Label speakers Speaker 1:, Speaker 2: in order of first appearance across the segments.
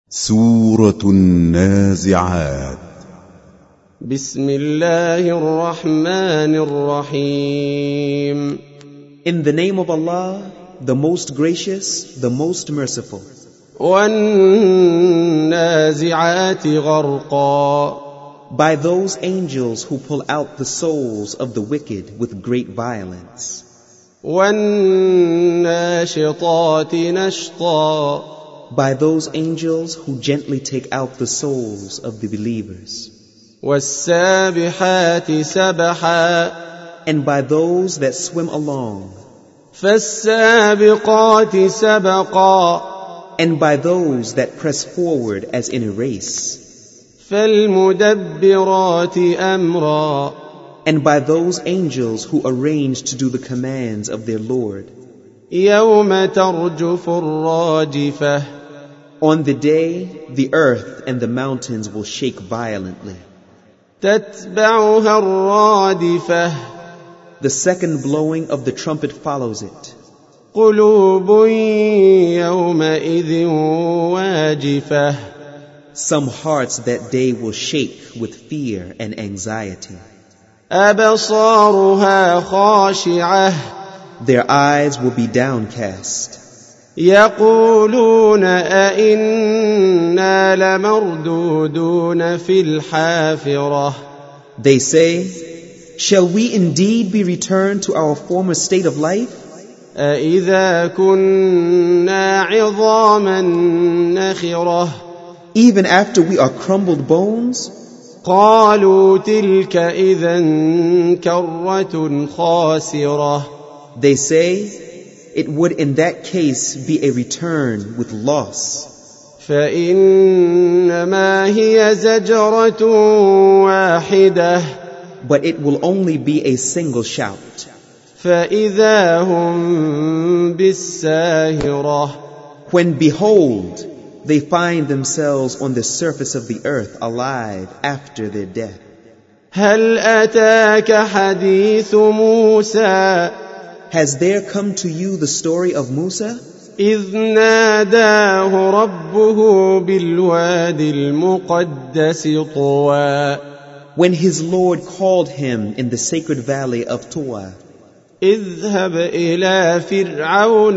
Speaker 1: سورة النازعات.
Speaker 2: بسم الله الرحمن الرحيم.
Speaker 3: In the name of Allah, the most gracious, the most merciful.
Speaker 2: والنازعات غرقا.
Speaker 3: By those angels who pull out the souls of the wicked with great violence.
Speaker 2: والناشطات نشطا.
Speaker 3: By those angels who gently take out the souls of the believers.
Speaker 2: والسابحات سبحا.
Speaker 3: And by those that swim along.
Speaker 2: فالسابقات سبقا.
Speaker 3: And by those that press forward as in a race.
Speaker 2: فالمدبرات أمرا.
Speaker 3: And by those angels who arrange to do the commands of their Lord.
Speaker 2: يوم ترجف الراجفة.
Speaker 3: On the day, the earth and the mountains will shake violently.
Speaker 2: تتبعها الرادفة.
Speaker 3: The second blowing of the trumpet follows it.
Speaker 2: قلوب يومئذ واجفة.
Speaker 3: Some hearts that day will shake with fear and anxiety.
Speaker 2: أبصارها خاشعة.
Speaker 3: Their eyes will be downcast.
Speaker 2: يقولون أئنا لمردودون في الحافرة.
Speaker 3: They say, shall we indeed be returned to our former state of life?
Speaker 2: أئذا كنا عظاما نخرة.
Speaker 3: Even after we are crumbled bones?
Speaker 2: قالوا تلك إذا كرة خاسرة.
Speaker 3: They say, it would in that case be a return with loss.
Speaker 2: فإنما هي زجرة واحدة.
Speaker 3: But it will only be a single shout.
Speaker 2: فإذا هم بالساهرة.
Speaker 3: When behold, they find themselves on the surface of the earth alive after their death.
Speaker 2: هل أتاك حديث موسى.
Speaker 3: Has there come to you the story of Musa?
Speaker 2: إذ ناداه ربه بالوادي المقدس طوى.
Speaker 3: When his Lord called him in the sacred valley of Tuwa.
Speaker 2: اذهب إلى فرعون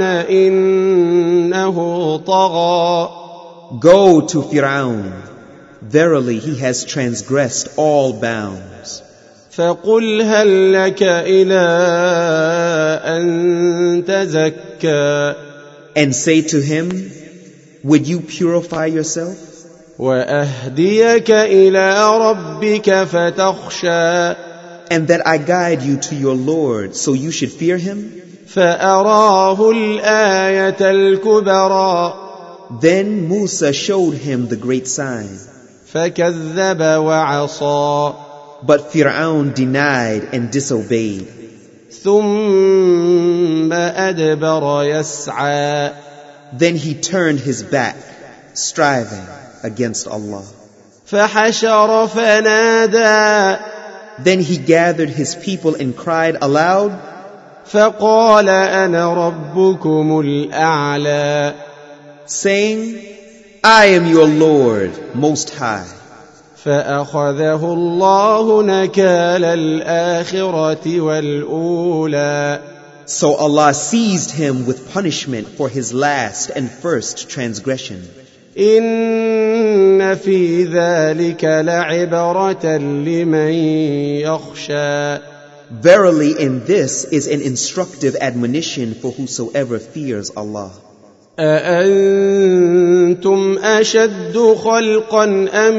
Speaker 2: إنه طغى.
Speaker 3: Go to Fir'aun. Verily he has transgressed all bounds.
Speaker 2: فقل هل لك إلى أن تزكى.
Speaker 3: And say to him, would you purify yourself?
Speaker 2: وأهديك إلى ربك فتخشى.
Speaker 3: And that I guide you to your Lord, so you should fear him?
Speaker 2: فأراه الآية الكبرى.
Speaker 3: Then Musa showed him the great sign.
Speaker 2: فكذب وعصى.
Speaker 3: But Fir'aun denied and disobeyed.
Speaker 2: ثم أدبر يسعى.
Speaker 3: Then he turned his back, striving against Allah.
Speaker 2: فحشر فنادى.
Speaker 3: Then he gathered his people and cried aloud.
Speaker 2: فقال أنا ربكم الأعلى.
Speaker 3: Saying, I am your Lord, Most High.
Speaker 2: فأخذه الله نكال الآخرة والأولى.
Speaker 3: So Allah seized him with punishment for his last and first transgression.
Speaker 2: إن في ذلك لعبرة لمن يخشى.
Speaker 3: Verily in this is an instructive admonition for whosoever fears Allah.
Speaker 2: أأنتم أشد خلقا أم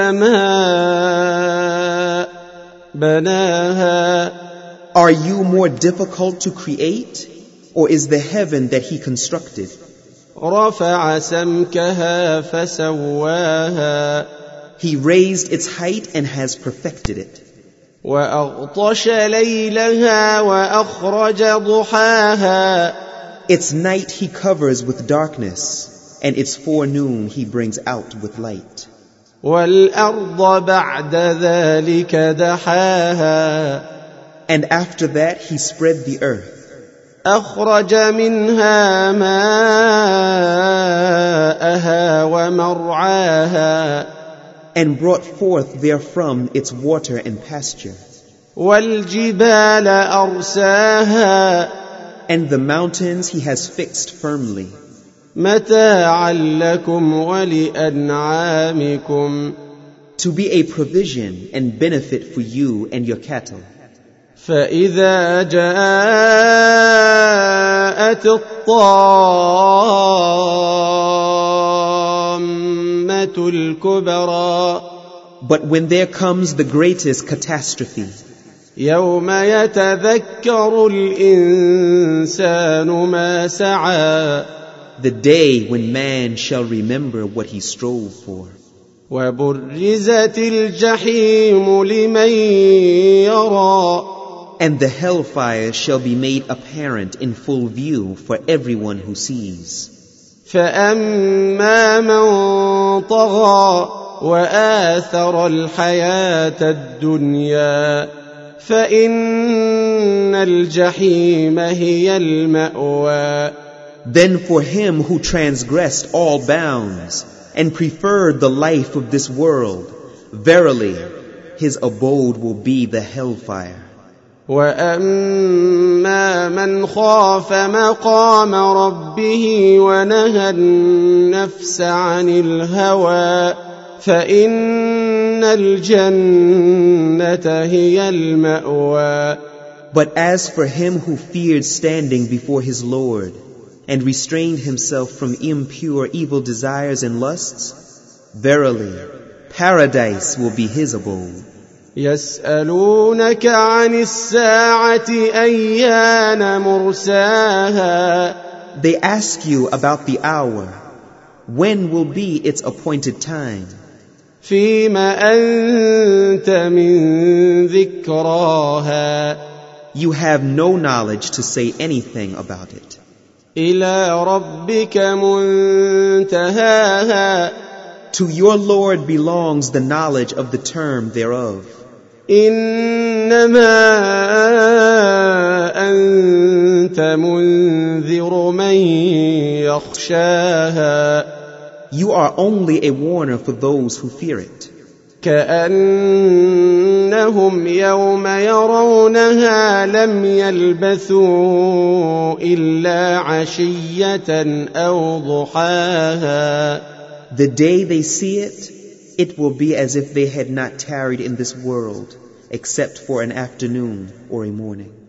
Speaker 2: السماء بناها.
Speaker 3: Are you more difficult to create, or is the heaven that he constructed?
Speaker 2: رفع سمكها فسواها.
Speaker 3: He raised its height and has perfected it.
Speaker 2: وأغطش ليلها وأخرج ضحاها.
Speaker 3: Its night he covers with darkness, and its forenoon he brings out with light.
Speaker 2: والأرض بعد ذلك دحاها.
Speaker 3: And after that he spread the earth.
Speaker 2: أخرج منها ماءها ومرعاها
Speaker 3: and brought forth therefrom its water and pasture,
Speaker 2: والجبال أرساها
Speaker 3: and the mountains he has fixed firmly,
Speaker 2: متاعا لكم ولأنعامكم
Speaker 3: to be a provision and benefit for you and your cattle.
Speaker 2: فإذا جاءت الطامة الكبرى
Speaker 3: But when there comes the greatest catastrophe,
Speaker 2: يوم يتذكر الإنسان ما سعى
Speaker 3: the day when man shall remember what he strove for,
Speaker 2: وبرزت الجحيم لمن يرى
Speaker 3: and the hellfire shall be made apparent in full view for everyone who sees.
Speaker 2: فأما من طغى وآثر الحياة الدنيا فإن الجحيم هي المأوى.
Speaker 3: Then for him who transgressed all bounds and preferred the life of this world, verily his abode will be the hellfire.
Speaker 2: وأما من خاف مقام ربه ونهى النفس عن الهوى فإن الجنة هي المأوى.
Speaker 3: But as for him who feared standing before his Lord and restrained himself from impure evil desires and lusts, verily paradise will be his abode.
Speaker 2: يسألونك عن الساعة أيان مرساها
Speaker 3: They ask you about the hour. When will be its appointed time?
Speaker 2: فيما أنت من ذكراها
Speaker 3: You have no knowledge to say anything about it.
Speaker 2: إلى ربك منتهاها
Speaker 3: To your Lord belongs the knowledge of the term thereof.
Speaker 2: إنما أنت منذر من يخشاها
Speaker 3: You are only a warner for those who fear it.
Speaker 2: كأنهم يوم يرونها لم يلبثوا إلا عشية أو ضحاها.
Speaker 3: The day they see it, it will be as if they had not tarried in this world except for an afternoon or a morning.